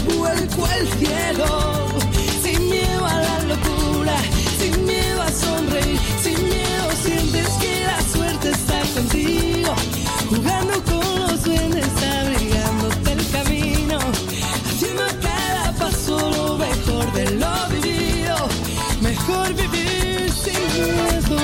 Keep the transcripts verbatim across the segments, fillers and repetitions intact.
vuelco al cielo, sin miedo a la locura, sin miedo a sonreír, sin miedo sientes que la suerte está contigo, jugando con los duendes, abrigándote el camino, haciendo a cada paso lo mejor de lo vivido, mejor vivir sin miedo.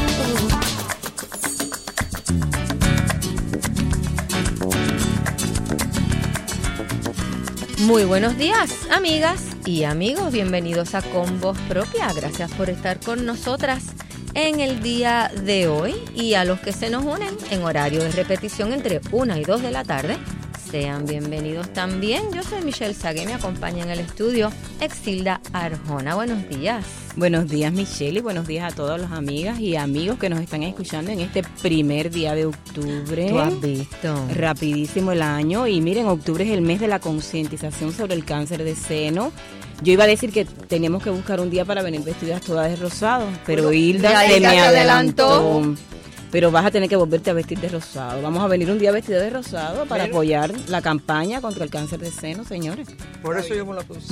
Muy buenos días, amigas y amigos. Bienvenidos a Con Voz Propia. Gracias por estar con nosotras en el día de hoy. Y a los que se nos unen en horario de repetición entre una y dos de la tarde, sean bienvenidos también. Yo soy Michelle Sagué, me acompaña en el estudio Exilda Arjona. Buenos días. Buenos días, Michelle, y buenos días a todas las amigas y amigos que nos están escuchando en este primer día de octubre. ¿Tú has visto? Rapidísimo el año, y miren, octubre es el mes de la concientización sobre el cáncer de seno. Yo iba a decir que teníamos que buscar un día para venir vestidas todas de rosado, pero bueno, Hilda se me adelantó. adelantó. Pero vas a tener que volverte a vestir de rosado. Vamos a venir un día vestida de rosado para Pero, apoyar la campaña contra el cáncer de seno, señores. Por eso yo me la puse.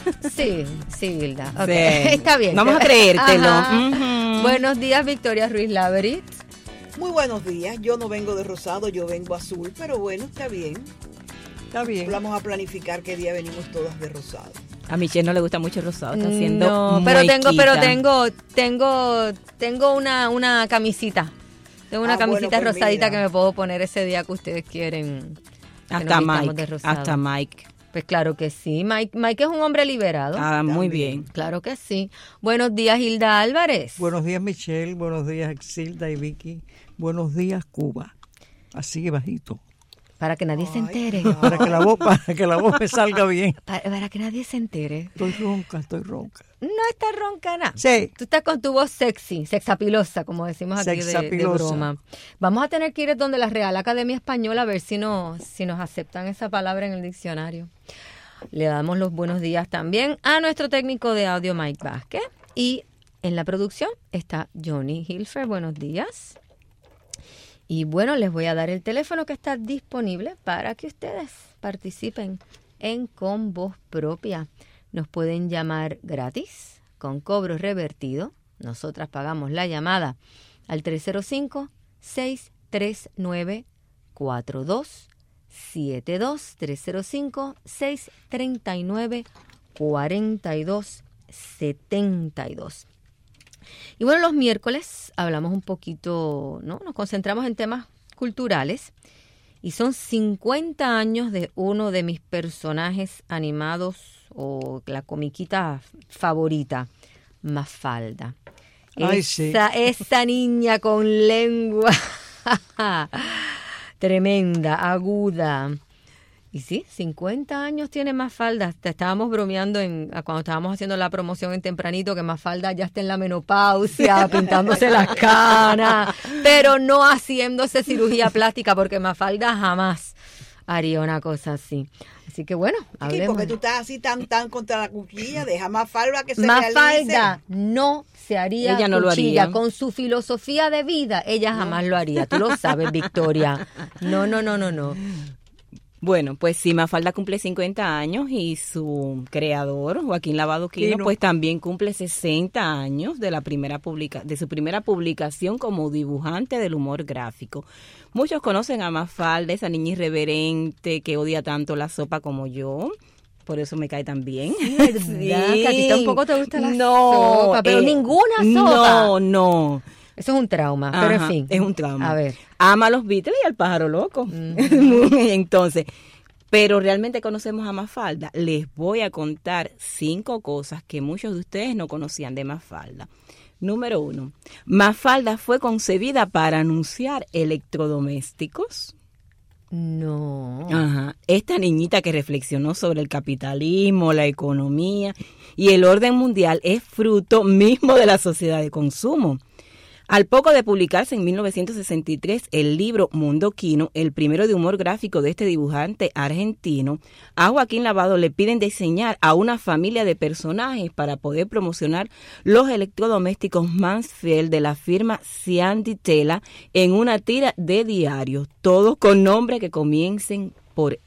Sí, sí, Hilda. Okay. Sí. Está bien. Vamos a creértelo. Uh-huh. Buenos días, Victoria Ruiz Laverit. Muy buenos días. Yo no vengo de rosado, yo vengo azul, pero bueno, está bien. Está bien. Vamos a planificar qué día venimos todas de rosado. A Michelle no le gusta mucho el rosado, está haciendo No, pero tengo, pero tengo, tengo, tengo una, una camisita. Tengo una ah, camisita bueno, pues rosadita mira. que me puedo poner ese día que ustedes quieren. Hasta Mike, hasta Mike. Pues claro que sí. Mike, Mike es un hombre liberado. Ah, También. Muy bien. Claro que sí. Buenos días, Hilda Álvarez. Buenos días, Michelle. Buenos días, Exilda y Vicky. Buenos días, Cuba. Así bajito. Para que nadie Ay, se entere. Para que la voz, para que la voz me salga bien. Para, para que nadie se entere. Estoy ronca, estoy ronca. No estás ronca nada. Sí. Tú estás con tu voz sexy, sexapilosa, como decimos aquí de, de broma. Vamos a tener que ir donde la Real Academia Española a ver si nos, si nos aceptan esa palabra en el diccionario. Le damos los buenos días también a nuestro técnico de audio, Mike Vázquez. Y en la producción está Johnny Hilfer. Buenos días. Y bueno, les voy a dar el teléfono que está disponible para que ustedes participen en Con Voz Propia. Nos pueden llamar gratis, con cobro revertido. Nosotras pagamos la llamada al tres cero cinco, seis tres nueve, cuatro dos siete dos, tres cero cinco, seis tres nueve, cuatro dos siete dos. Y bueno, los miércoles hablamos un poquito, ¿no? Nos concentramos en temas culturales. Y son cincuenta años de uno de mis personajes animados o la comiquita favorita, Mafalda. Ay, esa, sí. esa niña con lengua tremenda, aguda. Y sí, cincuenta años tiene Mafalda. Te estábamos bromeando en cuando estábamos haciendo la promoción en Tempranito que Mafalda ya está en la menopausia, pintándose las canas, pero no haciéndose cirugía plástica, porque Mafalda jamás haría una cosa así. Así que bueno, hablemos. Sí, porque tú estás así tan tan contra la cuchilla, deja Mafalda que se Mafalda realice. no se haría ella no cuchilla. Lo haría. Con su filosofía de vida, ella no. jamás lo haría. Tú lo sabes, Victoria. No, no, no, no, no. Bueno, pues sí, Mafalda cumple cincuenta años y su creador, Joaquín Lavado Quino, pues también cumple sesenta años de la primera publica de su primera publicación como dibujante del humor gráfico. Muchos conocen a Mafalda, esa niña irreverente que odia tanto la sopa como yo. Por eso me cae tan bien. Sí, ¿verdad? Sí. Que a ti tampoco te gusta la no, sopa, pero eh, ninguna sopa. No, no. Eso es un trauma, Ajá, pero en fin. Es un trauma. A ver. Ama a los Beatles y al pájaro loco. Uh-huh. Entonces, pero realmente conocemos a Mafalda. Les voy a contar cinco cosas que muchos de ustedes no conocían de Mafalda. Número uno, Mafalda fue concebida para anunciar electrodomésticos. No. Ajá. Esta niñita que reflexionó sobre el capitalismo, la economía y el orden mundial es fruto mismo de la sociedad de consumo. Al poco de publicarse en mil novecientos sesenta y tres el libro Mundo Quino, el primero de humor gráfico de este dibujante argentino, a Joaquín Lavado le piden diseñar a una familia de personajes para poder promocionar los electrodomésticos Mansfield de la firma Cian di Tela en una tira de diarios, todos con nombres que comiencen por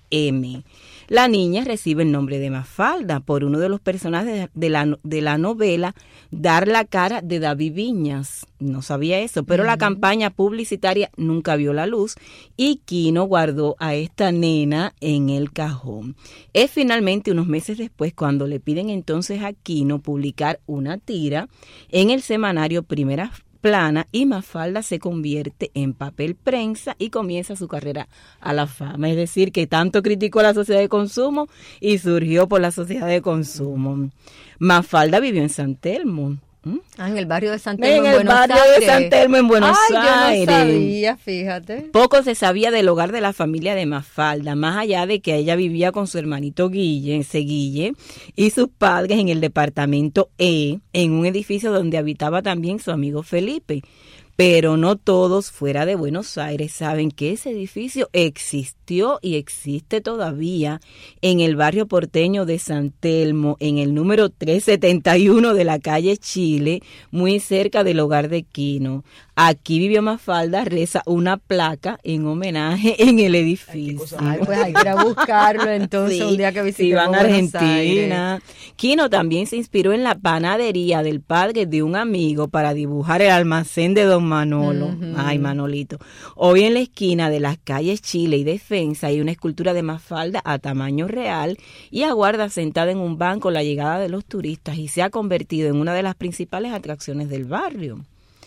M. La niña recibe el nombre de Mafalda por uno de los personajes de la, de la novela Dar la cara de David Viñas. No sabía eso, pero uh-huh. la campaña publicitaria nunca vio la luz y Quino guardó a esta nena en el cajón. Es finalmente unos meses después cuando le piden entonces a Quino publicar una tira en el semanario Primera Plana y Mafalda se convierte en papel prensa y comienza su carrera a la fama. Es decir, que tanto criticó a la sociedad de consumo y surgió por la sociedad de consumo. Mafalda vivió en San Telmo. ¿Mm? Ah, en el barrio de San Telmo, en, en el barrio Aires. de San Telmo, en Buenos Ay, Aires. Yo no sabía, fíjate. Poco se sabía del hogar de la familia de Mafalda, más allá de que ella vivía con su hermanito Guille, ese Guille, y sus padres en el departamento E, en un edificio donde habitaba también su amigo Felipe. Pero no todos fuera de Buenos Aires saben que ese edificio existió y existe todavía en el barrio porteño de San Telmo, en el número trescientos setenta y uno de la calle Chile, muy cerca del hogar de Quino. Aquí vivió Mafalda, reza una placa en homenaje en el edificio. Ay, pues hay que ir a buscarlo entonces sí, un día que visitemos si van a Argentina. Aires. Quino también se inspiró en la panadería del padre de un amigo para dibujar el almacén de Don Manolo. Uh-huh. Ay, Manolito. Hoy en la esquina de las calles Chile y Defensa hay una escultura de Mafalda a tamaño real y aguarda sentada en un banco la llegada de los turistas y se ha convertido en una de las principales atracciones del barrio.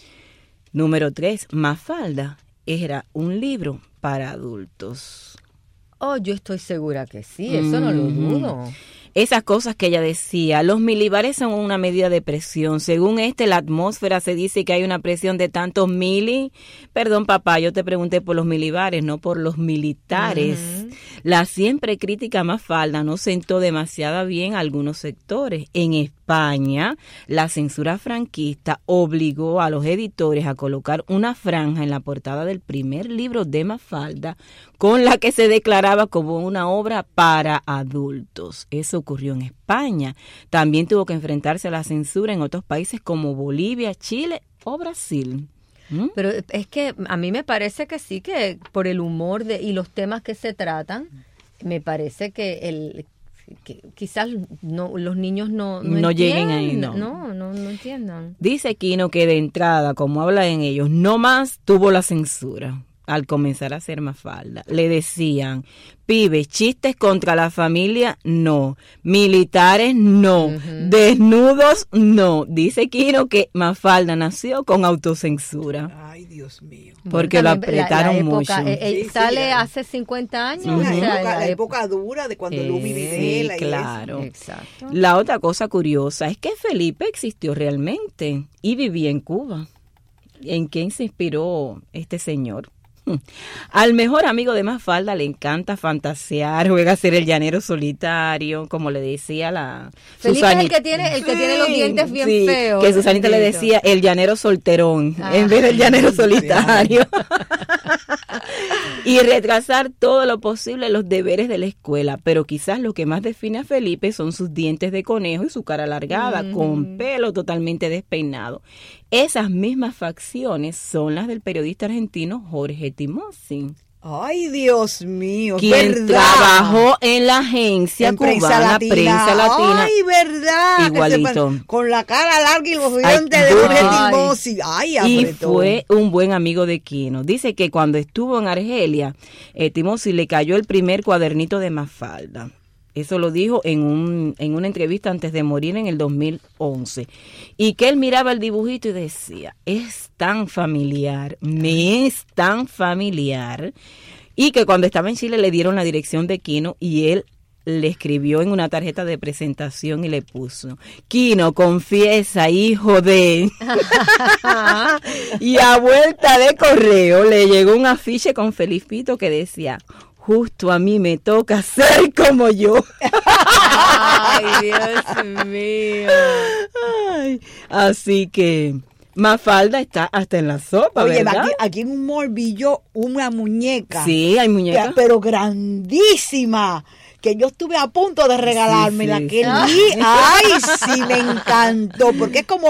Número tres, Mafalda era un libro para adultos. Oh, yo estoy segura que sí, eso mm. no lo dudo. Esas cosas que ella decía, los milibares son una medida de presión. Según este, la atmósfera se dice que hay una presión de tantos mili. Perdón, papá, yo te pregunté por los milibares, no por los militares. Uh-huh. La siempre crítica Mafalda no sentó demasiado bien a algunos sectores. En España, la censura franquista obligó a los editores a colocar una franja en la portada del primer libro de Mafalda con la que se declaraba como una obra para adultos. Eso ocurrió en España. También tuvo que enfrentarse a la censura en otros países como Bolivia, Chile o Brasil. ¿Mm? Pero es que a mí me parece que sí, que por el humor de, y los temas que se tratan, me parece que el que quizás no los niños no no, no lleguen ahí, no. no, no, no entiendan. Dice Quino que de entrada, como habla en ellos, no más tuvo la censura. Al comenzar a hacer Mafalda, le decían, pibes, chistes contra la familia, no, militares, no, uh-huh. desnudos, no. Dice Quino que Mafalda nació con autocensura. Ay, Dios mío. Porque también lo apretaron la, la época, mucho. Eh, eh, sí, sale sí, hace cincuenta años. Sí, la, o sea, época, la, la época dura de cuando eh, Lumi Videla. Sí, claro. Exacto. La otra cosa curiosa es que Felipe existió realmente y vivía en Cuba. ¿En quién se inspiró este señor? Al mejor amigo de Mafalda le encanta fantasear, juega a ser el llanero solitario, como le decía la Felipe Susanita. Es el que tiene, el que sí, tiene los dientes bien sí, feos. Que Susanita le decía el llanero solterón, ah, en vez del llanero solitario. Y retrasar todo lo posible los deberes de la escuela, pero quizás lo que más define a Felipe son sus dientes de conejo y su cara alargada, mm. con pelo totalmente despeinado. Esas mismas facciones son las del periodista argentino Jorge Timossi. Ay, Dios mío, quien ¿verdad? Trabajó en la agencia en cubana Prensa Latina. Prensa Latina. Ay, verdad. Igualito. Se, con la cara larga y los dientes de Jorge Timossi. Ay, y fue un buen amigo de Quino. Dice que cuando estuvo en Argelia, eh, Timossi le cayó el primer cuadernito de Mafalda. Eso lo dijo en un en una entrevista antes de morir en el dos mil once. Y que él miraba el dibujito y decía, es tan familiar, me es tan familiar. Y que cuando estaba en Chile le dieron la dirección de Quino y él le escribió en una tarjeta de presentación y le puso, Quino, confiesa, hijo de... Y a vuelta de correo le llegó un afiche con Felipito que decía, justo a mí me toca ser como yo. Ay, Dios mío. Ay, así que Mafalda está hasta en la sopa, Oye, ¿verdad? Aquí, aquí en un morbillo una muñeca. Sí, hay muñecas. Pero grandísima. Que yo estuve a punto de regalármela, sí, sí, que sí. vi, ay, sí, me encantó, porque es como,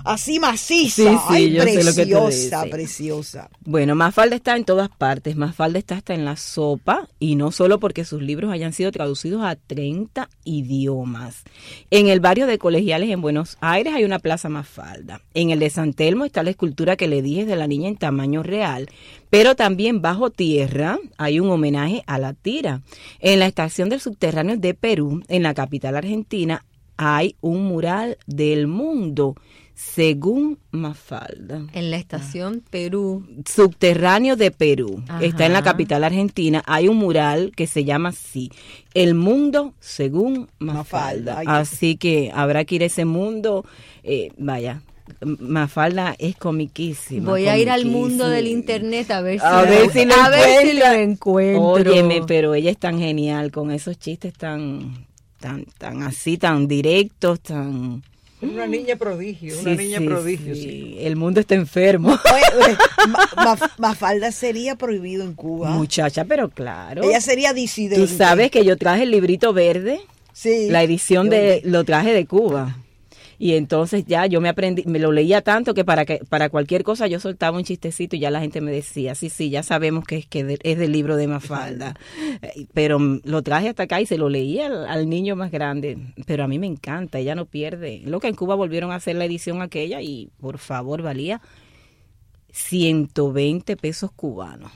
así maciza. Sí, sí, Ay, yo sé lo que tú preciosa, dices. preciosa. Bueno, Mafalda está en todas partes. Mafalda está hasta en la sopa, y no solo porque sus libros hayan sido traducidos a treinta idiomas. En el barrio de Colegiales en Buenos Aires hay una plaza Mafalda. En el de San Telmo está la escultura que le dije de la niña en tamaño real. Pero también bajo tierra hay un homenaje a la tira. En la estación del subterráneo de Perú, en la capital argentina, hay un mural del mundo, según Mafalda. En la estación Perú. Subterráneo de Perú. Ajá. Está en la capital argentina. Hay un mural que se llama así, El mundo según Mafalda. Mafalda. Ay, Así que habrá que ir a ese mundo. Eh, vaya, Mafalda es comiquísima. Voy a ir al comiquísima. mundo del internet a ver si, A lo, ver si lo a ver si encuentra. lo encuentro. Óyeme, pero ella es tan genial con esos chistes tan, tan, tan así, tan directos, tan... Una niña prodigio, una Sí, niña sí, prodigio, sí. sí. El mundo está enfermo. Oye, oye, Ma- Ma- Mafalda sería prohibido en Cuba. Muchacha, pero claro. Ella sería disidente. Tú sabes que yo traje el librito verde, Sí. la edición Yo de, vi. lo traje de Cuba. Y entonces ya yo me aprendí, me lo leía tanto que para que para cualquier cosa yo soltaba un chistecito y ya la gente me decía, sí, sí, ya sabemos que es que de- es del libro de Mafalda. Eh, Pero mm, lo traje hasta acá y se lo leía al, al niño más grande. Pero a mí me encanta, ella no pierde. Lo que en Cuba volvieron a hacer la edición aquella y por favor valía ciento veinte pesos cubanos.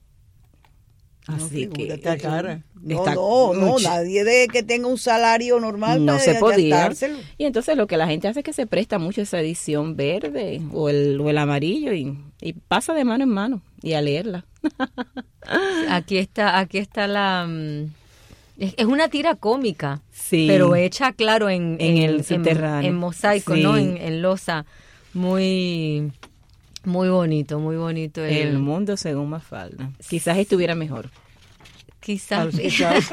Así que Está cara. No, está no, no, mucho. nadie de que tenga un salario normal no puede se podía. gastárselo. Y entonces lo que la gente hace es que se presta mucho esa edición verde o el, o el amarillo y, y pasa de mano en mano y a leerla. Aquí está, aquí está la... mm, Es, es una tira cómica, Sí. pero hecha, claro, en, En el subterráneo. en mosaico, Sí. ¿no? En, en losa. Muy, muy bonito, muy bonito. El, El mundo según Mafalda. Quizás estuviera mejor. Quizás. Quizás.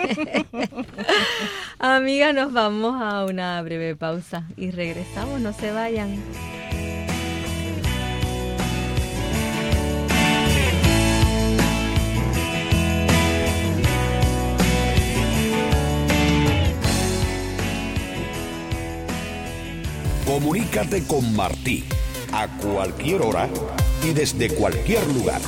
Amiga, nos vamos a una breve pausa y regresamos, no se vayan. Comunícate con Martí a cualquier hora y desde cualquier lugar.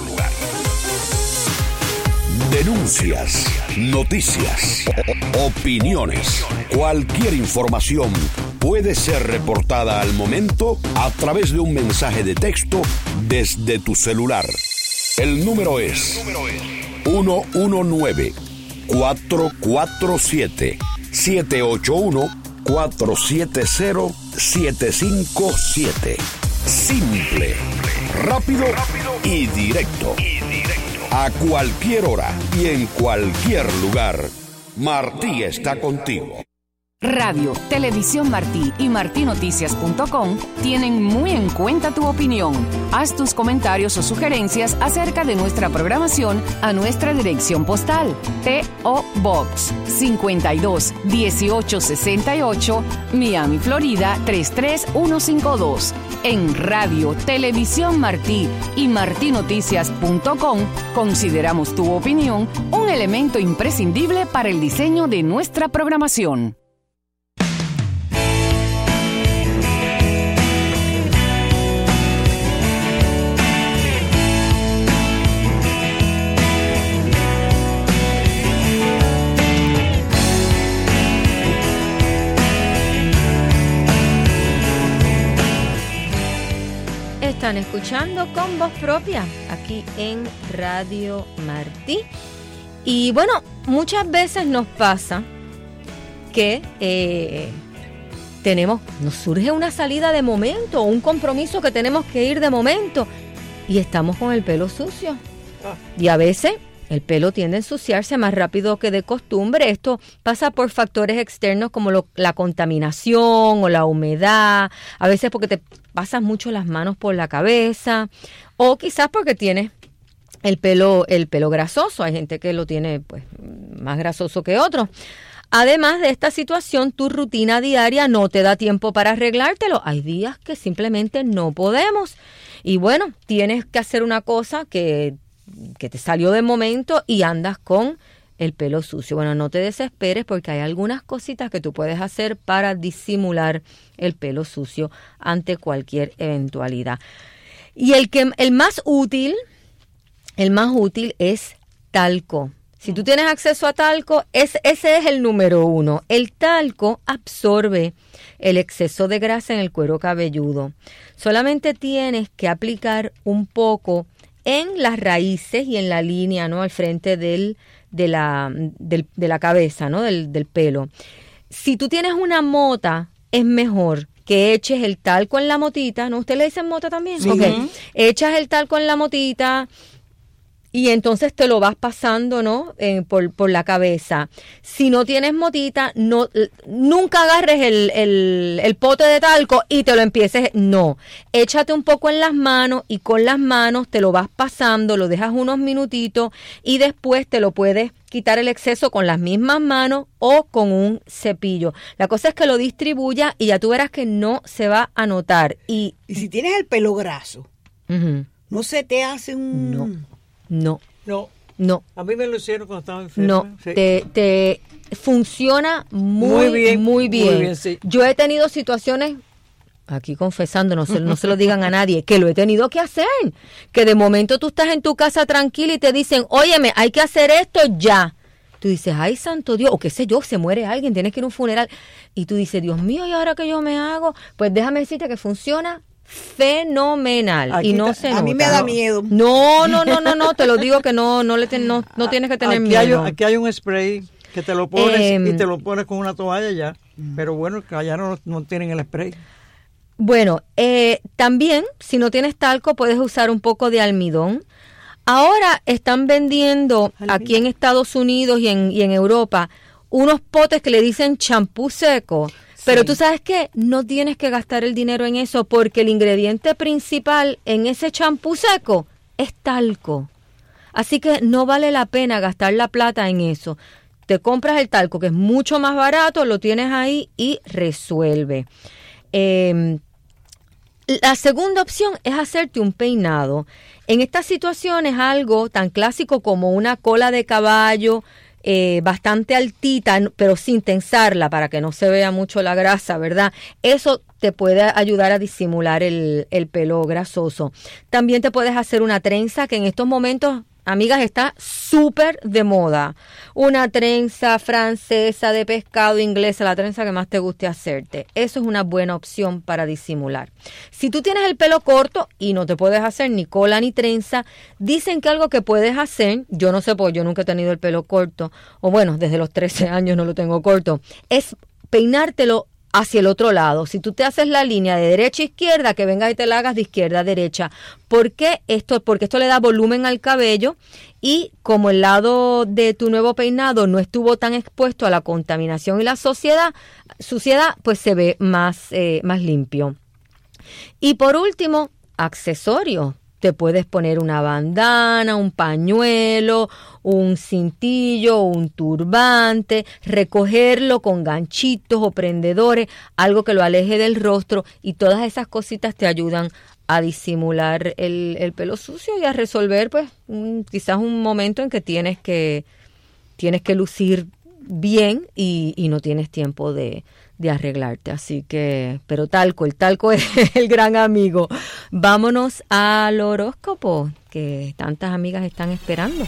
Denuncias, noticias, opiniones, cualquier información puede ser reportada al momento a través de un mensaje de texto desde tu celular. El número es uno uno nueve, cuatro cuatro siete, siete ocho uno, cuatro siete cero, siete cinco siete. Simple, rápido y directo. A cualquier hora y en cualquier lugar, Martí está contigo. Radio, Televisión Martí y martí noticias punto com tienen muy en cuenta tu opinión. Haz tus comentarios o sugerencias acerca de nuestra programación a nuestra dirección postal. P O Box cincuenta y dos, dieciocho sesenta y ocho, Miami, Florida tres tres uno cinco dos. En Radio, Televisión Martí y martí noticias punto com consideramos tu opinión un elemento imprescindible para el diseño de nuestra programación. Están escuchando con voz propia aquí en Radio Martí. Y bueno, muchas veces nos pasa que eh, tenemos, nos surge una salida de momento, un compromiso que tenemos que ir de momento y estamos con el pelo sucio. Y a veces el pelo tiende a ensuciarse más rápido que de costumbre. Esto pasa por factores externos como lo, la contaminación o la humedad, a veces porque te pasas mucho las manos por la cabeza o quizás porque tienes el pelo, el pelo grasoso. Hay gente que lo tiene pues más grasoso que otros. Además de esta situación, tu rutina diaria no te da tiempo para arreglártelo. Hay días que simplemente no podemos. Y bueno, tienes que hacer una cosa que, que te salió de momento y andas con el pelo sucio. Bueno, no te desesperes porque hay algunas cositas que tú puedes hacer para disimular el pelo sucio ante cualquier eventualidad. Y el que el más útil, el más útil es talco. Si tú tienes acceso a talco, es, ese es el número uno. El talco absorbe el exceso de grasa en el cuero cabelludo. Solamente tienes que aplicar un poco en las raíces y en la línea, ¿no? Al frente del, de, la, del, de la cabeza, ¿no? Del, del pelo. Si tú tienes una mota, es mejor que eches el talco en la motita, ¿no? ¿Usted le dicen mota también? Sí. Okay. Echas el talco en la motita y entonces te lo vas pasando, ¿no? Eh, por, por la cabeza. Si no tienes motita, no, nunca agarres el, el, el pote de talco y te lo empieces. No, échate un poco en las manos y con las manos te lo vas pasando, lo dejas unos minutitos y después te lo puedes quitar el exceso con las mismas manos o con un cepillo. La cosa es que lo distribuya y ya tú verás que no se va a notar. Y, y si tienes el pelo graso, uh-huh. ¿no se te hace un...? No. No, no, no. A mí me lo hicieron cuando estaba enferma. No, sí. te, te funciona muy, muy bien. Muy bien. Muy bien sí. Yo he tenido situaciones, aquí confesando, no se, no se lo digan a nadie, que lo he tenido que hacer. Que de momento tú estás en tu casa tranquila y te dicen, óyeme, hay que hacer esto ya. Tú dices, ay, santo Dios, o qué sé yo, se muere alguien, tienes que ir a un funeral. Y tú dices, Dios mío, ¿y ahora qué yo me hago? Pues déjame decirte que funciona fenomenal. Aquí y no ta, se a nota. mí me da miedo. No, no, no, no, no, te lo digo que no, no le ten, no, no tienes que tener aquí miedo. Hay, aquí hay un spray que te lo pones eh, y te lo pones con una toalla ya. Mm. Pero bueno, que allá no, no tienen el spray. Bueno, eh, también, si no tienes talco, puedes usar un poco de almidón. Ahora están vendiendo ¿Almidón? Aquí en Estados Unidos y en, y en Europa unos potes que le dicen champú seco. Pero sí. Tú sabes qué, no tienes que gastar el dinero en eso porque el ingrediente principal en ese champú seco es talco. Así que no vale la pena gastar la plata en eso. Te compras el talco que es mucho más barato, lo tienes ahí y resuelve. Eh, la segunda opción es hacerte un peinado. En estas situaciones algo tan clásico como una cola de caballo, Eh, bastante altita, pero sin tensarla para que no se vea mucho la grasa, ¿verdad? Eso te puede ayudar a disimular el, el pelo grasoso. También te puedes hacer una trenza que en estos momentos, amigas, está súper de moda. Una trenza francesa de pescado inglesa, la trenza que más te guste hacerte. Eso es una buena opción para disimular. Si tú tienes el pelo corto y no te puedes hacer ni cola ni trenza, dicen que algo que puedes hacer, yo no sé, porque yo nunca he tenido el pelo corto, o bueno, desde los trece años no lo tengo corto, es peinártelo hacia el otro lado. Si tú te haces la línea de derecha a izquierda, que vengas y te la hagas de izquierda a derecha. ¿Por qué esto? Porque esto le da volumen al cabello y como el lado de tu nuevo peinado no estuvo tan expuesto a la contaminación y la suciedad, suciedad pues se ve más, eh, más limpio. Y por último, accesorios. Te puedes poner una bandana, un pañuelo, un cintillo, un turbante, recogerlo con ganchitos o prendedores, algo que lo aleje del rostro y todas esas cositas te ayudan a disimular el, el pelo sucio y a resolver pues un, quizás un momento en que tienes que, tienes que lucir bien y, y no tienes tiempo de... de arreglarte, así que, pero talco, el talco es el gran amigo. Vámonos al horóscopo, que tantas amigas están esperando.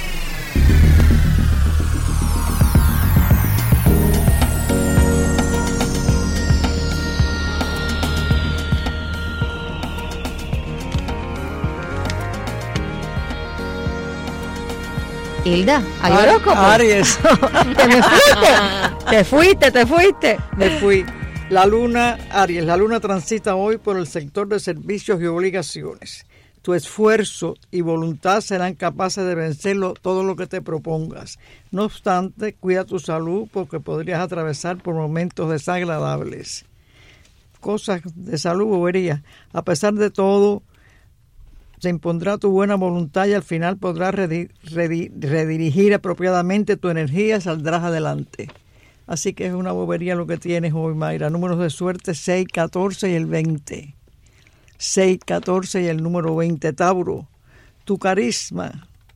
Hilda, ¿hay Ar- horóscopo? Aries. ¿Te me fuiste? ¿Te fuiste? ¿Te fuiste? Me fui. La luna, Aries, la luna transita hoy por el sector de servicios y obligaciones. Tu esfuerzo y voluntad serán capaces de vencerlo todo lo que te propongas. No obstante, cuida tu salud porque podrías atravesar por momentos desagradables. Cosas de salud, bobería. A pesar de todo, se impondrá tu buena voluntad y al final podrás redi- redi- redirigir apropiadamente tu energía y saldrás adelante. Así que es una bobería lo que tienes hoy, Mayra. Números de suerte seis, catorce y el veinte. seis, catorce y el número veinte. Tauro, tu carisma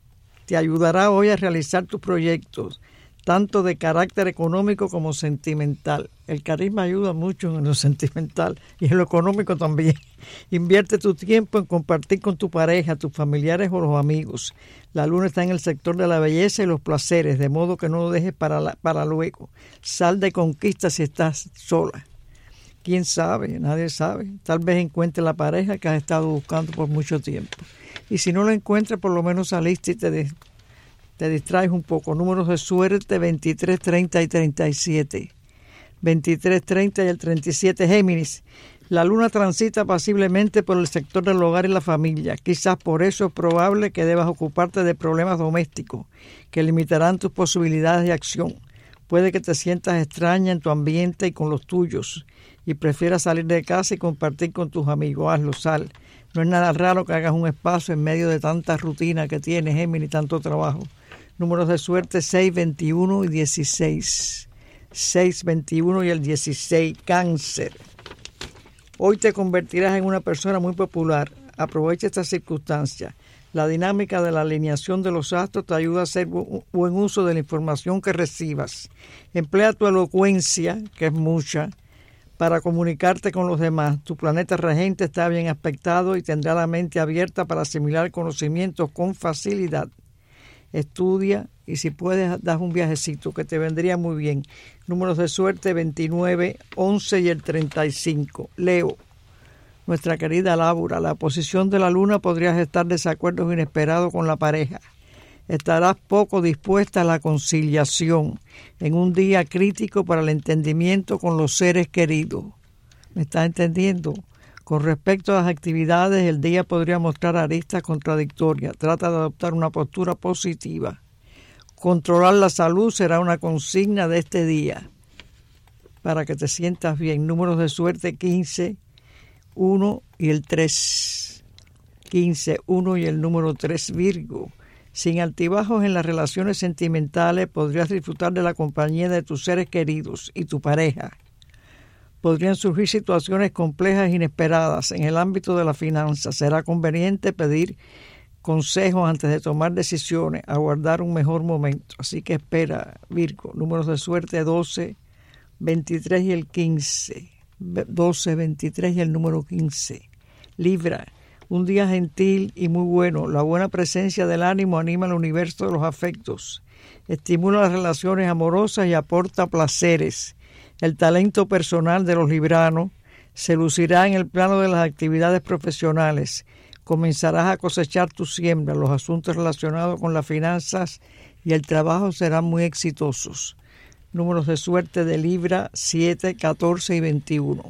te ayudará hoy a realizar tus proyectos, tanto de carácter económico como sentimental. El carisma ayuda mucho en lo sentimental y en lo económico también. Invierte tu tiempo en compartir con tu pareja, tus familiares o los amigos. La luna está en el sector de la belleza y los placeres, de modo que no lo dejes para, la, para luego. Sal de conquista si estás sola. ¿Quién sabe? Nadie sabe. Tal vez encuentres la pareja que has estado buscando por mucho tiempo. Y si no lo encuentras, por lo menos saliste y te, de, te distraes un poco. Números de suerte veintitrés, treinta y treinta y siete. veintitrés, treinta y el treinta y siete. Géminis. La luna transita pasiblemente por el sector del hogar y la familia. Quizás por eso es probable que debas ocuparte de problemas domésticos que limitarán tus posibilidades de acción. Puede que te sientas extraña en tu ambiente y con los tuyos y prefieras salir de casa y compartir con tus amigos. Hazlo, sal. No es nada raro que hagas un espacio en medio de tanta rutina que tienes, Géminis, tanto trabajo. Números de suerte seis, veintiuno y dieciséis. seis, veintiuno y el dieciséis. Cáncer. Hoy te convertirás en una persona muy popular. Aprovecha esta circunstancia. La dinámica de la alineación de los astros te ayuda a hacer bu- buen uso de la información que recibas. Emplea tu elocuencia, que es mucha, para comunicarte con los demás. Tu planeta regente está bien aspectado y tendrá la mente abierta para asimilar conocimientos con facilidad. Estudia y si puedes, das un viajecito que te vendría muy bien. Números de suerte veintinueve, once y el treinta y cinco. Leo. Nuestra querida Laura, la posición de la luna podrías estar en desacuerdos inesperados con la pareja. Estarás poco dispuesta a la conciliación en un día crítico para el entendimiento con los seres queridos. ¿Me estás entendiendo? Con respecto a las actividades, el día podría mostrar aristas contradictorias. Trata de adoptar una postura positiva. Controlar la salud será una consigna de este día para que te sientas bien. Números de suerte quince, uno y el tres. quince, uno y el número tres. Virgo. Sin altibajos en las relaciones sentimentales, podrías disfrutar de la compañía de tus seres queridos y tu pareja. Podrían surgir situaciones complejas e inesperadas en el ámbito de la finanza. Será conveniente pedir consejos antes de tomar decisiones, aguardar un mejor momento. Así que espera, Virgo. Números de suerte doce, veintitrés y el quince. doce, veintitrés y el número quince. Libra. Un día gentil y muy bueno. La buena presencia del ánimo anima al universo de los afectos. Estimula las relaciones amorosas y aporta placeres. El talento personal de los libranos se lucirá en el plano de las actividades profesionales. Comenzarás a cosechar tu siembra. Los asuntos relacionados con las finanzas y el trabajo serán muy exitosos. Números de suerte de Libra siete, catorce y veintiuno.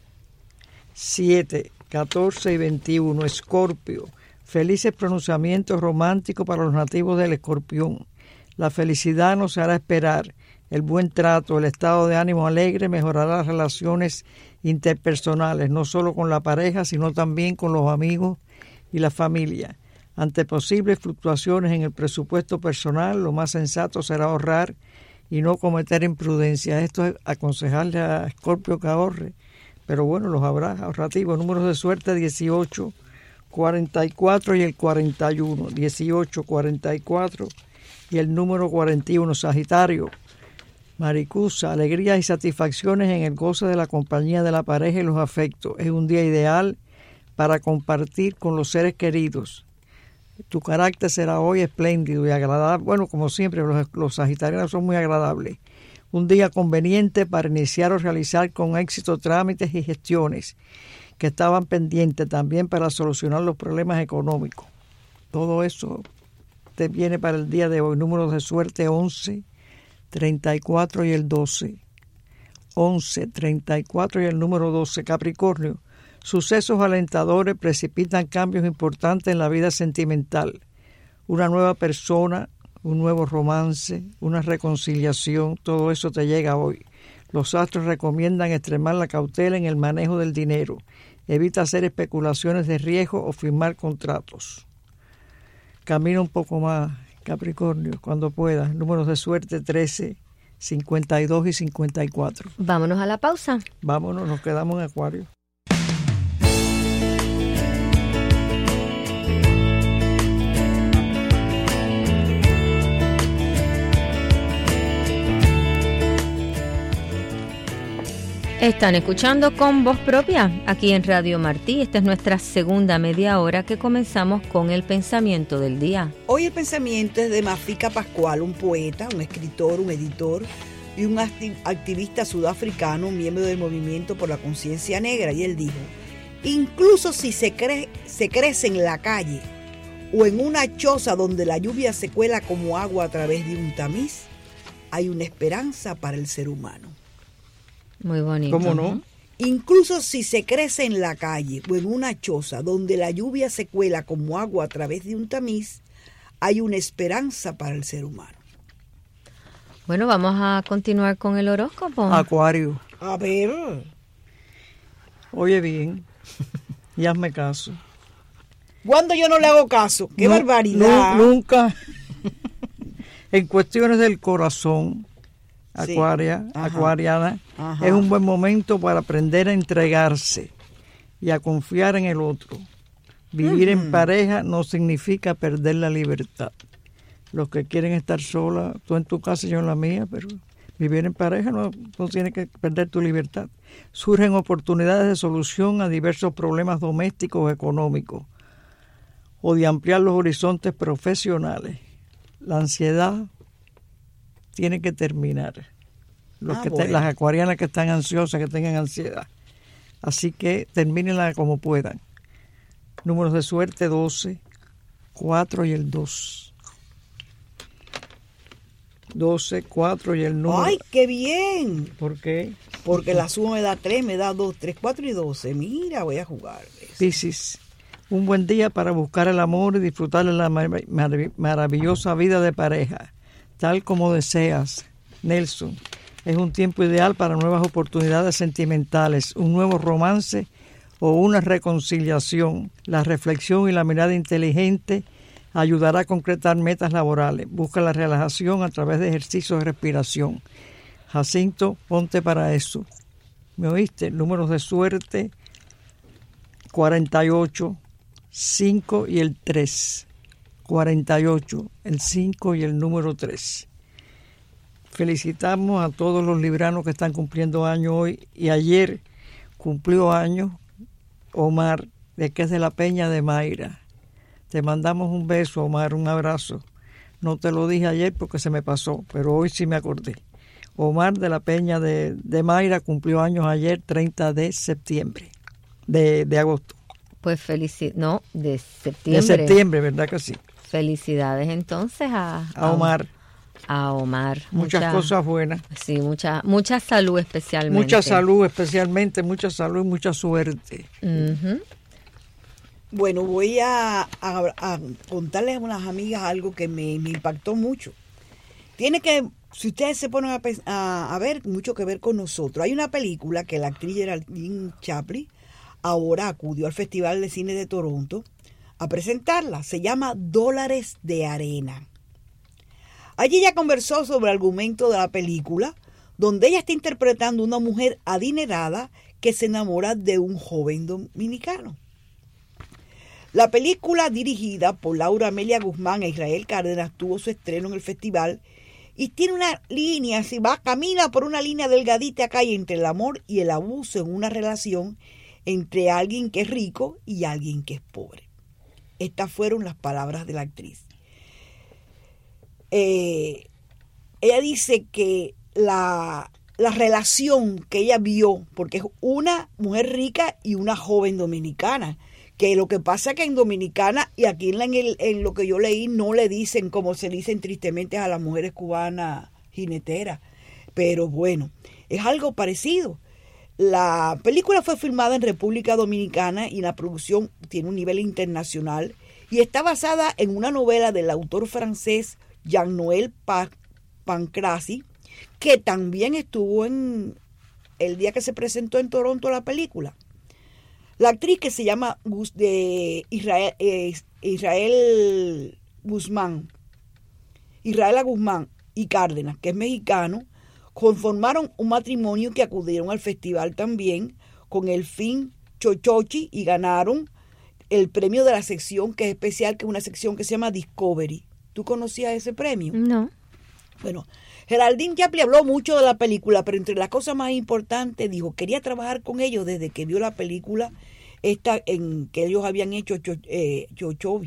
siete, catorce y veintiuno. Escorpio. Felices pronunciamientos románticos para los nativos del Escorpión. La felicidad no se hará esperar. El buen trato, el estado de ánimo alegre mejorará las relaciones interpersonales, no solo con la pareja, sino también con los amigos y la familia. Ante posibles fluctuaciones en el presupuesto personal, lo más sensato será ahorrar y no cometer imprudencia. Esto es aconsejarle a Escorpio que ahorre, pero bueno, los habrá ahorrativos. Números de suerte dieciocho, cuarenta y cuatro y el cuarenta y uno. dieciocho, cuarenta y cuatro y el número cuarenta y uno. Sagitario. Maricusa, alegrías y satisfacciones en el goce de la compañía de la pareja y los afectos. Es un día ideal para compartir con los seres queridos. Tu carácter será hoy espléndido y agradable. Bueno, como siempre, los, los sagitarianos son muy agradables. Un día conveniente para iniciar o realizar con éxito trámites y gestiones que estaban pendientes, también para solucionar los problemas económicos. Todo eso te viene para el día de hoy. Números de suerte once, treinta y cuatro y el doce. once, treinta y cuatro y el número doce. Capricornio. Sucesos alentadores precipitan cambios importantes en la vida sentimental. Una nueva persona, un nuevo romance, una reconciliación, todo eso te llega hoy. Los astros recomiendan extremar la cautela en el manejo del dinero. Evita hacer especulaciones de riesgo o firmar contratos. Camina un poco más, Capricornio, cuando puedas. Números de suerte trece, cincuenta y dos y cincuenta y cuatro. Vámonos a la pausa. Vámonos, nos quedamos en Acuario. Están escuchando Con Voz Propia, aquí en Radio Martí. Esta es nuestra segunda media hora que comenzamos con el pensamiento del día. Hoy el pensamiento es de Mafika Pascual, un poeta, un escritor, un editor y un activista sudafricano, miembro del Movimiento por la Conciencia Negra. Y él dijo, incluso si se, cre- se crece en la calle o en una choza donde la lluvia se cuela como agua a través de un tamiz, hay una esperanza para el ser humano. Muy bonito. ¿Cómo no? Incluso si se crece en la calle o en una choza donde la lluvia se cuela como agua a través de un tamiz, hay una esperanza para el ser humano. Bueno, vamos a continuar con el horóscopo. Acuario. A ver. Oye bien, y hazme caso. ¿Cuándo yo no le hago caso? ¡Qué No, barbaridad! no, nunca. En cuestiones del corazón, Acuaria, Sí. Ajá. acuariana, Ajá. es un buen momento para aprender a entregarse y a confiar en el otro. Vivir Ujú. en pareja no significa perder la libertad. Los que quieren estar solas, tú en tu casa y yo en la mía, pero vivir en pareja no, no tienes que perder tu libertad. Surgen oportunidades de solución a diversos problemas domésticos o económicos o de ampliar los horizontes profesionales. La ansiedad tiene que terminar. Los Ah, que te- bueno. las acuarianas que están ansiosas, que tengan ansiedad. Así que termínenla como puedan. Números de suerte doce, cuatro y el dos. doce, cuatro y el número. ¡Ay, qué bien! ¿Por qué? Porque la suma me da tres, me da dos, tres, cuatro y doce. Mira, voy a jugar. Piscis, un buen día para buscar el amor y disfrutar de la mar- mar- maravillosa vida de pareja, tal como deseas. Nelson, es un tiempo ideal para nuevas oportunidades sentimentales, un nuevo romance o una reconciliación. La reflexión y la mirada inteligente ayudará a concretar metas laborales. Busca la relajación a través de ejercicios de respiración. Jacinto, ponte para eso. ¿Me oíste? Números de suerte cuarenta y ocho, cinco y el tres. cuarenta y ocho, el cinco y el número tres. Felicitamos a todos los libranos que están cumpliendo años hoy, y ayer cumplió años Omar, de que es de la Peña de Mayra. Te mandamos un beso, Omar, un abrazo. No te lo dije ayer porque se me pasó, pero hoy sí me acordé. Omar de la Peña de, de Mayra cumplió años ayer, treinta de septiembre, de, de agosto. Pues felicidades, no, de septiembre. De septiembre, ¿verdad que sí? Felicidades entonces a, A Omar. A Omar. Muchas Mucha- cosas buenas. Sí, mucha, mucha salud especialmente. Mucha salud, especialmente, mucha salud y mucha suerte. Ujú. Bueno, voy a, a- a contarles a unas amigas algo que me, me impactó mucho. Tiene que, si ustedes se ponen a, pens- a, a ver, mucho que ver con nosotros. Hay una película que la actriz Geraldine Chaplin ahora acudió al Festival de Cine de Toronto a presentarla. Se llama Dólares de Arena. Allí ella conversó sobre el argumento de la película, donde ella está interpretando a una mujer adinerada que se enamora de un joven dominicano. La película, dirigida por Laura Amelia Guzmán e Israel Cárdenas, tuvo su estreno en el festival y tiene una línea, si va, camina por una línea delgadita acá y entre el amor y el abuso en una relación entre alguien que es rico y alguien que es pobre. Estas fueron las palabras de la actriz. Eh, ella dice que la, la relación que ella vio, porque es una mujer rica y una joven dominicana, que lo que pasa es que en Dominicana y aquí en, la- en, el- en lo que yo leí no le dicen como se le dicen tristemente a las mujeres cubanas jineteras, pero bueno, es algo parecido. La película fue filmada en República Dominicana y la producción tiene un nivel internacional y está basada en una novela del autor francés Jean-Noël Pa- Pancrazi, que también estuvo en el día que se presentó en Toronto la película. La actriz, que se llama Gus- de Israel, eh, Israel Guzmán, Israela Guzmán y Cárdenas, que es mexicano, conformaron un matrimonio que acudieron al festival también con el fin Chochochi y ganaron el premio de la sección que es especial, que es una sección que se llama Discovery. ¿Tú conocías ese premio? No. Bueno, Geraldine Chaplin habló mucho de la película, pero entre las cosas más importantes dijo, quería trabajar con ellos desde que vio la película esta en que ellos habían hecho Cho, eh, Chochovi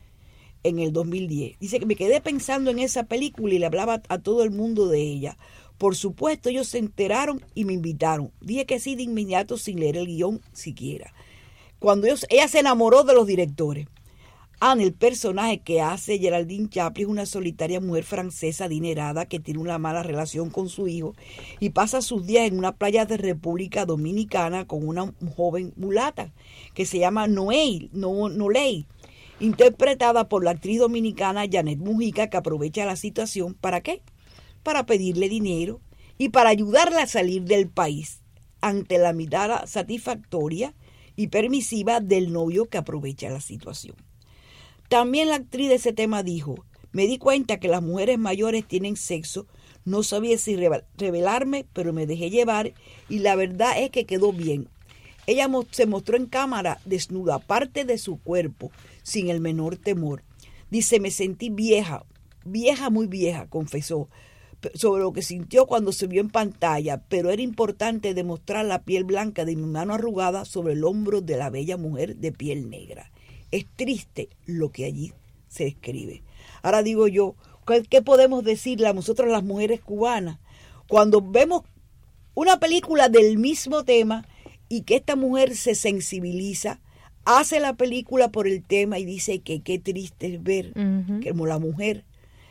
en el dos mil diez. Dice que me quedé pensando en esa película y le hablaba a todo el mundo de ella. Por supuesto, ellos se enteraron y me invitaron. Dije que sí de inmediato sin leer el guión siquiera. Cuando ellos, ella se enamoró de los directores. Anne, el personaje que hace Geraldine Chaplin, es una solitaria mujer francesa adinerada que tiene una mala relación con su hijo y pasa sus días en una playa de República Dominicana con una joven mulata que se llama Noel, no, Noley, interpretada por la actriz dominicana Janet Mujica, que aprovecha la situación. ¿Para qué? Para pedirle dinero y para ayudarla a salir del país ante la mirada satisfactoria y permisiva del novio que aprovecha la situación. También la actriz de ese tema dijo, me di cuenta que las mujeres mayores tienen sexo, no sabía si revelarme, pero me dejé llevar y la verdad es que quedó bien. Ella se mostró en cámara desnuda, parte de su cuerpo, sin el menor temor. Dice, me sentí vieja, vieja, muy vieja, confesó, sobre lo que sintió cuando se vio en pantalla, pero era importante demostrar la piel blanca de mi mano arrugada sobre el hombro de la bella mujer de piel negra. Es triste lo que allí se escribe. Ahora digo yo, ¿qué podemos decirle a nosotros las mujeres cubanas cuando vemos una película del mismo tema y que esta mujer se sensibiliza, hace la película por el tema y dice que qué triste es ver uh-huh. que como la mujer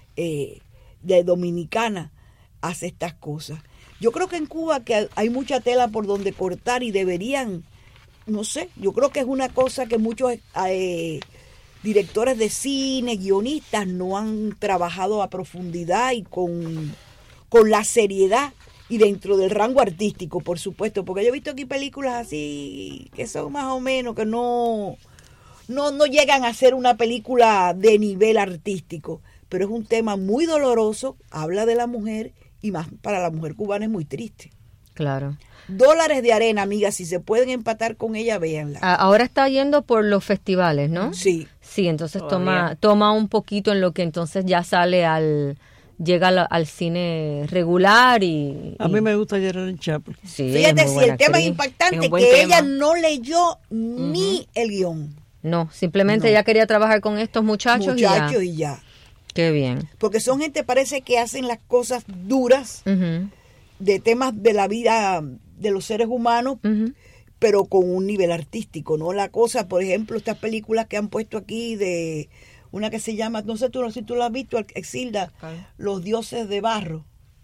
eh, de dominicana hace estas cosas? Yo creo que en Cuba que hay mucha tela por donde cortar y deberían, no sé, yo creo que es una cosa que muchos eh, directores de cine, guionistas no han trabajado a profundidad y con, con la seriedad y dentro del rango artístico, por supuesto, porque yo he visto aquí películas así que son más o menos, que no, no, no llegan a ser una película de nivel artístico, pero es un tema muy doloroso, habla de la mujer y más para la mujer cubana es muy triste. Claro. Dólares de Arena, amiga, si se pueden empatar con ella, véanla. Ahora está yendo por los festivales, ¿no? Sí. Sí, entonces toma toma un poquito en lo que entonces ya sale al llega al, al cine regular y, a y... mí me gusta Geraldine Chaplin. Sí, fíjate, si el tema es impactante, es que tema. Ella no leyó uh-huh. ni el guión. No, simplemente no. ella quería trabajar con estos muchachos, muchachos y ya. y ya. Qué bien. Porque son gente, parece que hacen las cosas duras uh-huh. de temas de la vida de los seres humanos, uh-huh. pero con un nivel artístico, ¿no? La cosa, por ejemplo, estas películas que han puesto aquí de una que se llama, no sé tú, no sé si tú la has visto, Exilda, okay. Los dioses de barro.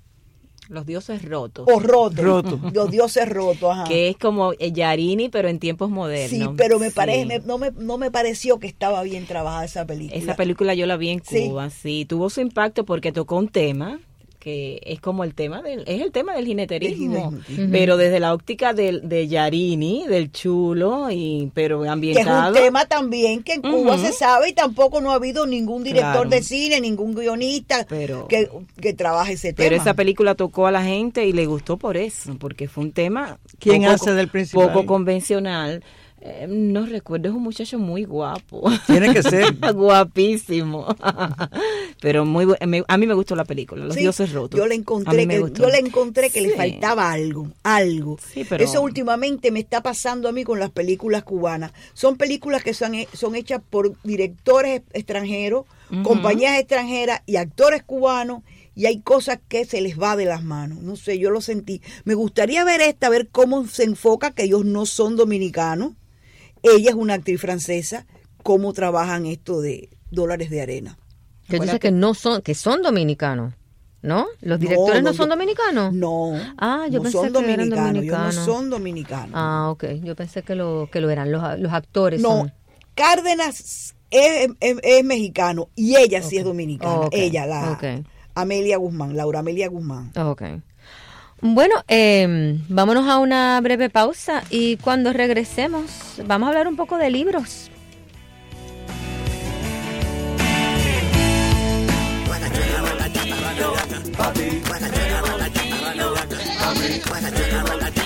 Los dioses rotos. O rotos. Roto. Los dioses rotos, ajá. Que es como Yarini, pero en tiempos modernos. Sí, pero me parece, sí. me, no, me, no me pareció que estaba bien trabajada esa película. Esa película yo la vi en Cuba, sí. sí. Tuvo su impacto porque tocó un tema que es como el tema del, es el tema del jineterismo, uh-huh. pero desde la óptica del, de Yarini, del chulo, y pero ambientado. Que es un tema también que en Cuba uh-huh. se sabe y tampoco no ha habido ningún director claro. de cine, ningún guionista pero, que, que trabaje ese tema. Pero esa película tocó a la gente y le gustó por eso, porque fue un tema ¿Quién poco, hace del principal? Poco convencional. Eh, no recuerdo, es un muchacho muy guapo. Tiene que ser. Guapísimo. Pero muy a mí me gustó la película, Los sí, dioses rotos. Yo le encontré que yo le encontré que sí. le faltaba algo, algo. Sí, pero... Eso últimamente me está pasando a mí con las películas cubanas. Son películas que son, son hechas por directores extranjeros, uh-huh. compañías extranjeras y actores cubanos. Y hay cosas que se les va de las manos. No sé, yo lo sentí. Me gustaría ver esta, ver cómo se enfoca, que ellos no son dominicanos. Ella es una actriz francesa. Cómo trabajan esto de Dólares de Arena. Que dice que no son, que son dominicanos, ¿no? ¿Los directores no, no, no son dominicanos? No. Ah, yo no pensé son que dominicanos, eran dominicanos. Ellos no son dominicanos. Ah, ok. Yo pensé que lo, que lo eran. Los, los actores no, son. Cárdenas es, es, es mexicano y ella okay. sí es dominicana. Okay. Ella, la okay. Amelia Guzmán, Laura Amelia Guzmán. Ok. Bueno, eh, vámonos a una breve pausa y cuando regresemos vamos a hablar un poco de libros.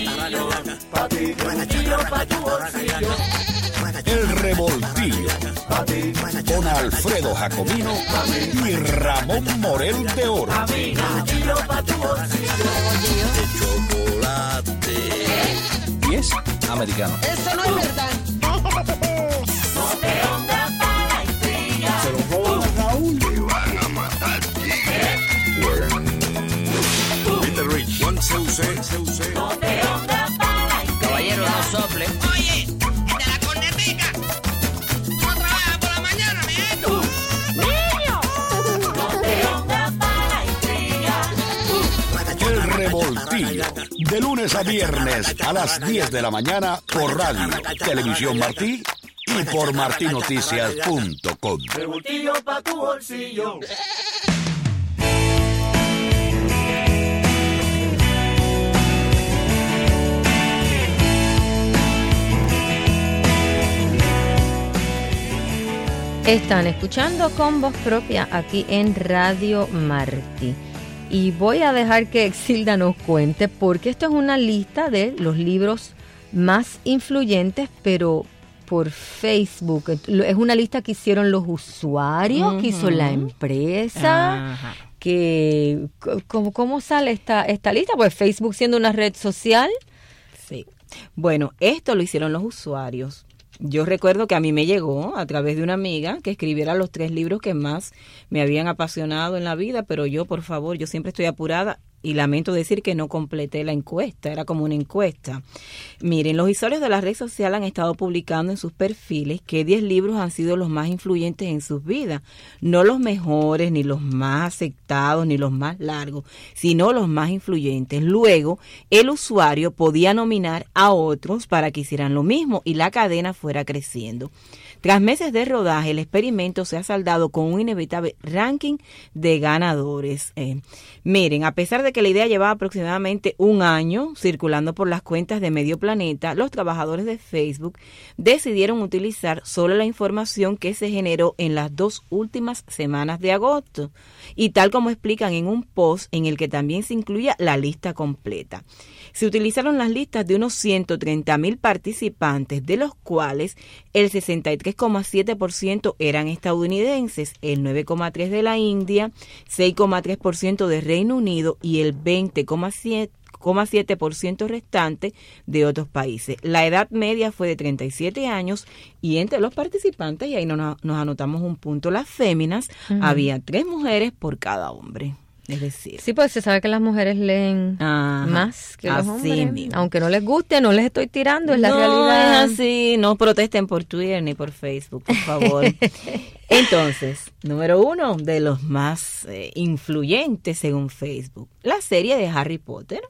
El Revoltillo. con Alfredo Jacomino y Ramón Morel de Oro. Y es americano. Eso no es verdad. No te onda para estrella. Se lo roban a Raúl. Te van a matar. Little Rich. Juan C U C. No te onda para estrella. Caballero, no sople. Oye, de la cornetica. No trabajas por la mañana, mi hijo. ¡Niño! No te onda para estrella. El Revoltillo. De lunes a viernes a las diez de la mañana por Radio Televisión Martí y por martinoticias punto com. Revoltillo pa' tu bolsillo. Están escuchando Con Voz Propia aquí en Radio Martí. Y voy a dejar que Exilda nos cuente, porque esto es una lista de los libros más influyentes, pero por Facebook. Es una lista que hicieron los usuarios, uh-huh. que hizo la empresa. Ajá. Que ¿cómo, cómo sale esta, esta lista? Pues Facebook siendo una red social. Sí. Bueno, esto lo hicieron los usuarios. Yo recuerdo que a mí me llegó a través de una amiga que escribiera los tres libros que más me habían apasionado en la vida, pero yo, por favor, yo siempre estoy apurada y lamento decir que no completé la encuesta, era como una encuesta. Miren, los usuarios de la red social han estado publicando en sus perfiles que diez libros han sido los más influyentes en sus vidas, no los mejores, ni los más aceptados, ni los más largos, sino los más influyentes. Luego, el usuario podía nominar a otros para que hicieran lo mismo y la cadena fuera creciendo. Tras meses de rodaje, el experimento se ha saldado con un inevitable ranking de ganadores. Eh, miren, a pesar de que la idea llevaba aproximadamente un año circulando por las cuentas de medio planeta, los trabajadores de Facebook decidieron utilizar solo la información que se generó en las dos últimas semanas de agosto, y tal como explican en un post en el que también se incluía la lista completa. Se utilizaron las listas de unos ciento treinta mil participantes, de los cuales el sesenta y tres coma siete por ciento eran estadounidenses, el nueve coma tres por ciento de la India, seis coma tres por ciento de Reino Unido y el veinte coma siete por ciento restante de otros países. La edad media fue de treinta y siete años y entre los participantes, y ahí nos, nos anotamos un punto, las féminas, uh-huh. había tres mujeres por cada hombre. Es decir, sí, pues se sabe que las mujeres leen Ajá, más que los hombres. Mismo. Aunque no les guste, no les estoy tirando, es la no, realidad. Es así, no protesten por Twitter ni por Facebook, por favor. Entonces, número uno de los más eh, influyentes según Facebook, la serie de Harry Potter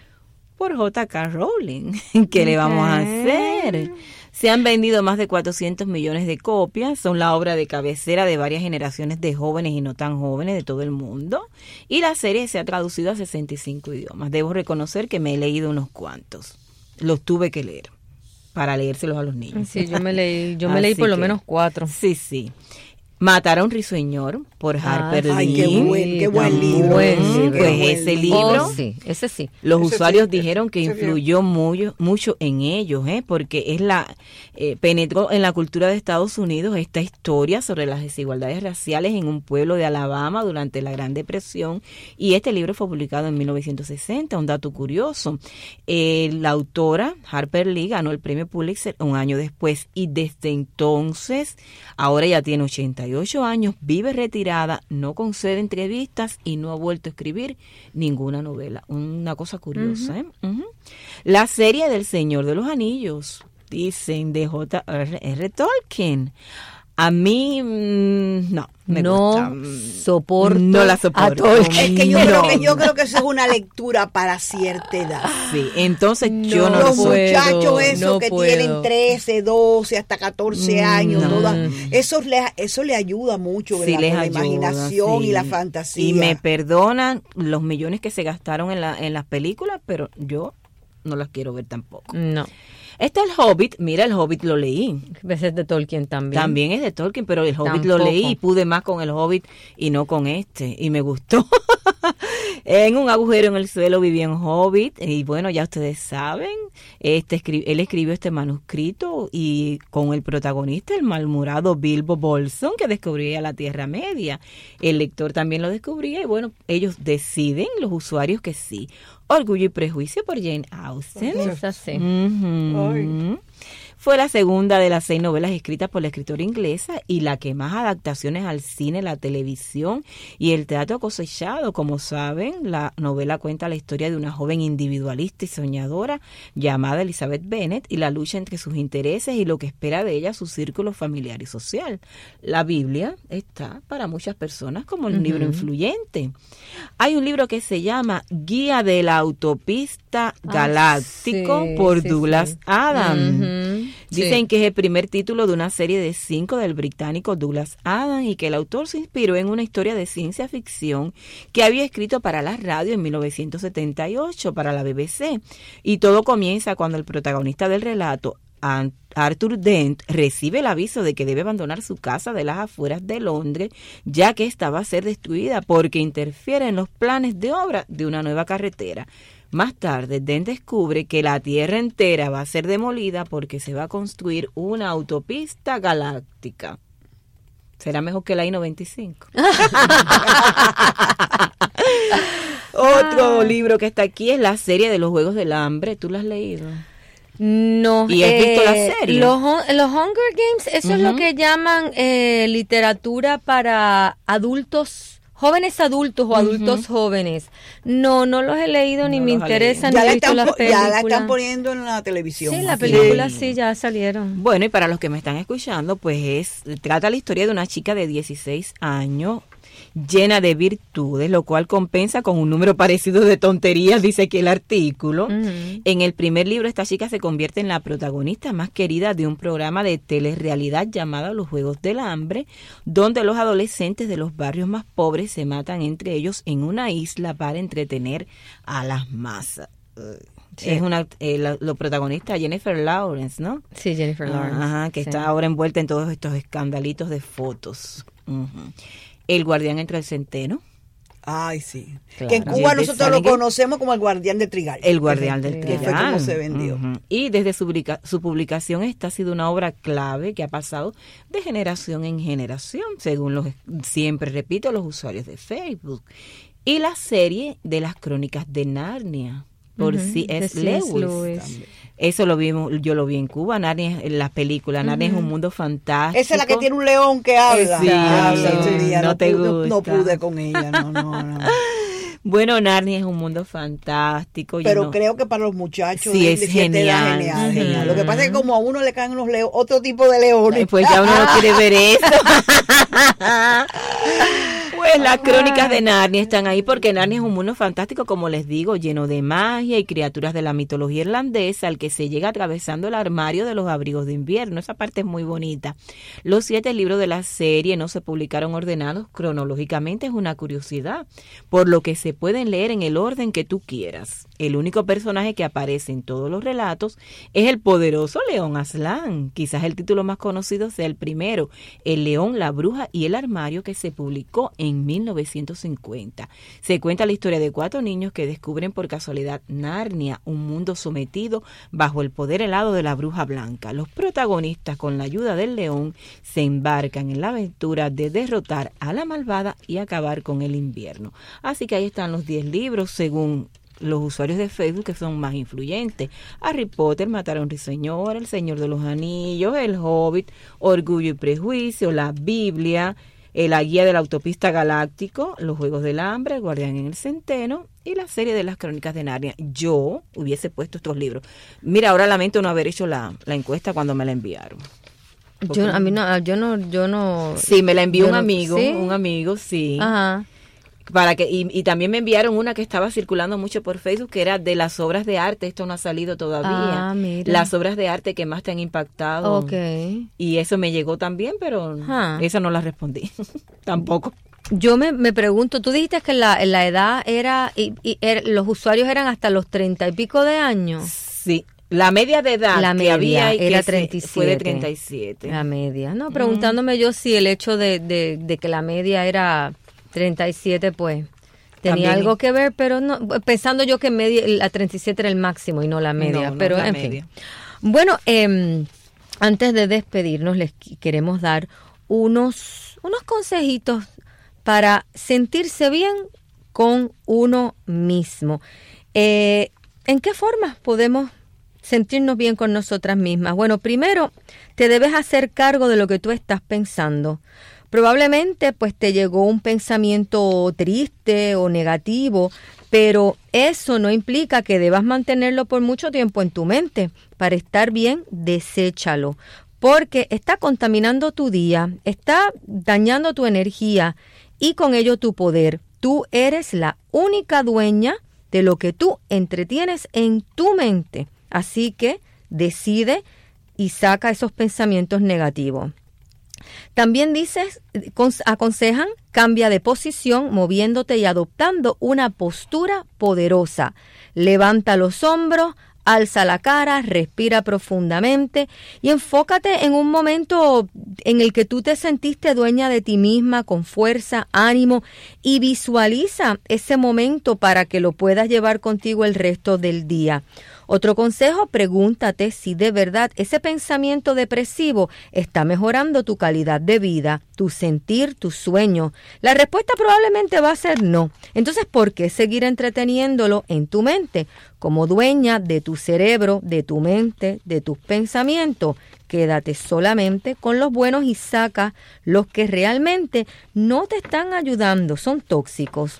por J K Rowling. ¿Qué okay. le vamos a hacer? Se han vendido más de cuatrocientos millones de copias, son la obra de cabecera de varias generaciones de jóvenes y no tan jóvenes de todo el mundo, y la serie se ha traducido a sesenta y cinco idiomas. Debo reconocer que me he leído unos cuantos, los tuve que leer para leérselos a los niños. Sí, yo me leí, yo me leí por que, lo menos cuatro. Sí, sí. Matar a un Risueñor por Harper Lee. Ay, qué buen, qué buen libro. Buen libro. Pues buen ese libro, oh, sí, ese sí. Los ese usuarios sí, dijeron que influyó mucho, mucho en ellos, ¿eh? Porque es la eh, penetró en la cultura de Estados Unidos esta historia sobre las desigualdades raciales en un pueblo de Alabama durante la Gran Depresión, y este libro fue publicado en mil novecientos sesenta, un dato curioso. Eh, la autora, Harper Lee, ganó el premio Pulitzer un año después, y desde entonces, ahora ya tiene ochenta y ocho años, vive retirada, no concede entrevistas y no ha vuelto a escribir ninguna novela. Una cosa curiosa, uh-huh. ¿eh? Uh-huh. La serie del Señor de los Anillos, dicen, de J R Tolkien. A mí, mmm, no, me no gusta. soporto. No la soporto. Es que yo, no. creo que yo creo que eso es una lectura para cierta edad. Sí, entonces no, yo no Los lo puedo. muchachos esos no que puedo. tienen trece, doce, hasta catorce años, No. toda, eso, le, eso le ayuda mucho, Sí, ¿verdad? les Con la ayuda, imaginación sí. y la fantasía. Y me perdonan los millones que se gastaron en, la, en las películas, pero yo no las quiero ver tampoco. No. Este es el Hobbit, mira, el Hobbit lo leí. Ese es de Tolkien también. También es de Tolkien, pero el Hobbit Tampoco. lo leí y pude más con el Hobbit y no con este, y me gustó. En un agujero en el suelo vivía un hobbit y bueno, ya ustedes saben, este escri- él escribió este manuscrito y con el protagonista, el malhumorado Bilbo Bolsón, que descubría la Tierra Media. El lector también lo descubría y bueno, ellos deciden, los usuarios, que sí. Orgullo y Prejuicio por Jane Austen. Esa sí. Ujú. Fue la segunda de las seis novelas escritas por la escritora inglesa y la que más adaptaciones al cine, la televisión y el teatro ha cosechado. Como saben, la novela cuenta la historia de una joven individualista y soñadora llamada Elizabeth Bennet y la lucha entre sus intereses y lo que espera de ella su círculo familiar y social. La Biblia está para muchas personas como un uh-huh. libro influyente. Hay un libro que se llama Guía de la Autopista Galáctico ah, sí, por sí, Douglas sí. Adams. Uh-huh. Dicen sí. que es el primer título de una serie de cinco del británico Douglas Adams y que el autor se inspiró en una historia de ciencia ficción que había escrito para la radio en mil novecientos setenta y ocho para la B B C. Y todo comienza cuando el protagonista del relato, Arthur Dent, recibe el aviso de que debe abandonar su casa de las afueras de Londres, ya que esta va a ser destruida porque interfiere en los planes de obra de una nueva carretera. Más tarde, Dent descubre que la Tierra entera va a ser demolida porque se va a construir una autopista galáctica. ¿Será mejor que la I noventa y cinco? Otro ah. libro que está aquí es la serie de los Juegos del Hambre. ¿Tú la has leído? No. ¿Y has eh, visto la serie? Los, los Hunger Games, eso uh-huh. es lo que llaman eh, literatura para adultos, jóvenes adultos o adultos uh-huh. jóvenes. No, no los he leído ni no me interesan, ni he visto las películas. Ya la están poniendo en la televisión. Sí, las películas sí. sí ya salieron. Bueno, y para los que me están escuchando, pues es trata la historia de una chica de dieciséis años llena de virtudes, lo cual compensa con un número parecido de tonterías, dice aquí el artículo. Uh-huh. En el primer libro, esta chica se convierte en la protagonista más querida de un programa de telerrealidad llamado Los Juegos del Hambre, donde los adolescentes de los barrios más pobres se matan entre ellos en una isla para entretener a las masas. Sí. Es una, eh, lo, lo protagonista Jennifer Lawrence, ¿no? Sí, Jennifer Lawrence. Ajá, que sí. está ahora envuelta en todos estos escandalitos de fotos. Uh-huh. El guardián entre el centeno. Ay, sí. Claro. Que en Cuba nosotros lo conocemos como el guardián del trigal. El guardián del trigal. Que fue como se vendió. Uh-huh. Y desde su, publica- su publicación esta ha sido una obra clave que ha pasado de generación en generación, según los, siempre repito, los usuarios de Facebook. Y la serie de las Crónicas de Narnia, por uh-huh. C S. Lewis. Lewis. Eso lo vimos, yo lo vi en Cuba, Narnia, en las películas. Narnia uh-huh. es un mundo fantástico. Esa es la que tiene un león que habla. Sí, habla sí, sí, no, no te pude, gusta. No pude con ella, no, no, no. Bueno, Narnia es un mundo fantástico. Pero no... creo que para los muchachos sí, de, es de genial. genial, Uh-huh. genial. Lo que pasa es que como a uno le caen unos leones, otro tipo de leones. Pues ya uno no quiere ver eso. Pues las Crónicas de Narnia están ahí porque Narnia es un mundo fantástico, como les digo, lleno de magia y criaturas de la mitología irlandesa al que se llega atravesando el armario de los abrigos de invierno. Esa parte es muy bonita. Los siete libros de la serie no se publicaron ordenados cronológicamente, es una curiosidad, por lo que se pueden leer en el orden que tú quieras. El único personaje que aparece en todos los relatos es el poderoso León Aslan. Quizás el título más conocido sea el primero, El León, la Bruja y el Armario, que se publicó en mil novecientos cincuenta. Se cuenta la historia de cuatro niños que descubren por casualidad Narnia, un mundo sometido bajo el poder helado de la Bruja Blanca. Los protagonistas, con la ayuda del león, se embarcan en la aventura de derrotar a la malvada y acabar con el invierno. Así que ahí están los diez libros según los usuarios de Facebook que son más influyentes. Harry Potter, Matar a un ruiseñor, El Señor de los Anillos, El Hobbit, Orgullo y Prejuicio, la Biblia, la Guía de la Autopista Galáctico, Los Juegos del Hambre, El Guardián en el Centeno y la serie de las Crónicas de Narnia. Yo hubiese puesto estos libros. Mira, ahora lamento no haber hecho la, la encuesta cuando me la enviaron. Yo, a mí no, yo no, yo no. Sí, me la envió un no, amigo, ¿sí? un amigo, sí. Ajá. Para que y, y también me enviaron una que estaba circulando mucho por Facebook, que era de las obras de arte. Esto no ha salido todavía. Ah, mira. Las obras de arte que más te han impactado. Okay. Y eso me llegó también, pero ah. esa no la respondí. Tampoco. Yo me, me pregunto, tú dijiste que la, la edad era, y, y er, los usuarios eran hasta los treinta y pico de años. Sí. La media de edad la que media había y era que treinta y siete. Fue de treinta y siete. La media. No, preguntándome mm. yo si el hecho de, de, de que la media era treinta y siete, pues tenía También. algo que ver, pero no, pensando yo que media, la treinta y siete era el máximo y no la media, No, no pero la en media. fin. Bueno, eh, antes de despedirnos les queremos dar unos, unos consejitos para sentirse bien con uno mismo. Eh, ¿En qué forma podemos sentirnos bien con nosotras mismas? Bueno, primero, te debes hacer cargo de lo que tú estás pensando. Probablemente pues te llegó un pensamiento triste o negativo, pero eso no implica que debas mantenerlo por mucho tiempo en tu mente. Para estar bien, deséchalo, porque está contaminando tu día, está dañando tu energía y con ello tu poder. Tú eres la única dueña de lo que tú entretienes en tu mente. Así que decide y saca esos pensamientos negativos. También dices, aconsejan, cambia de posición moviéndote y adoptando una postura poderosa. Levanta los hombros, alza la cara, respira profundamente y enfócate en un momento en el que tú te sentiste dueña de ti misma con fuerza, ánimo y visualiza ese momento para que lo puedas llevar contigo el resto del día. Otro consejo, pregúntate si de verdad ese pensamiento depresivo está mejorando tu calidad de vida, tu sentir, tu sueño. La respuesta probablemente va a ser no. Entonces, ¿por qué seguir entreteniéndolo en tu mente? Como dueña de tu cerebro, de tu mente, de tus pensamientos, quédate solamente con los buenos y saca los que realmente no te están ayudando, son tóxicos.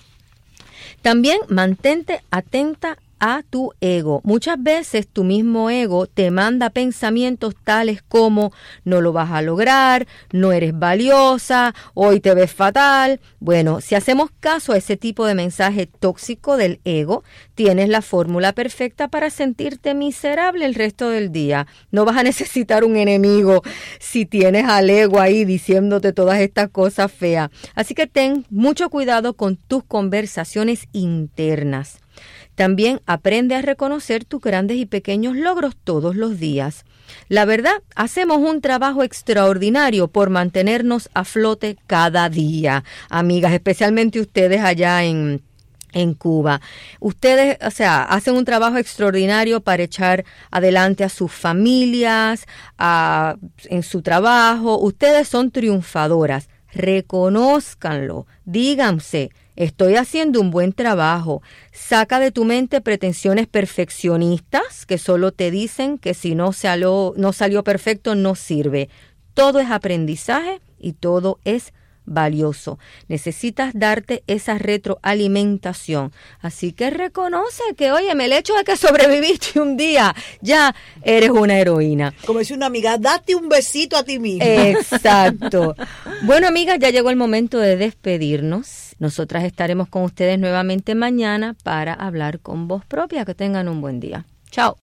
También mantente atenta a tu ego. Muchas veces tu mismo ego te manda pensamientos tales como no lo vas a lograr, no eres valiosa, hoy te ves fatal. Bueno, si hacemos caso a ese tipo de mensaje tóxico del ego, tienes la fórmula perfecta para sentirte miserable el resto del día. No vas a necesitar un enemigo si tienes al ego ahí diciéndote todas estas cosas feas. Así que ten mucho cuidado con tus conversaciones internas. También aprende a reconocer tus grandes y pequeños logros todos los días. La verdad, hacemos un trabajo extraordinario por mantenernos a flote cada día, amigas, especialmente ustedes allá en, en Cuba. Ustedes, o sea, hacen un trabajo extraordinario para echar adelante a sus familias, a, en su trabajo. Ustedes son triunfadoras. Reconózcanlo, díganse, estoy haciendo un buen trabajo. Saca de tu mente pretensiones perfeccionistas que solo te dicen que si no salió, no salió perfecto no sirve. Todo es aprendizaje y todo es valioso. Necesitas darte esa retroalimentación. Así que reconoce que, oye, el hecho de que sobreviviste un día, ya eres una heroína. Como dice una amiga, date un besito a ti misma. Exacto. Bueno, amigas, ya llegó el momento de despedirnos. Nosotras estaremos con ustedes nuevamente mañana para hablar con voz propia. Que tengan un buen día. Chao.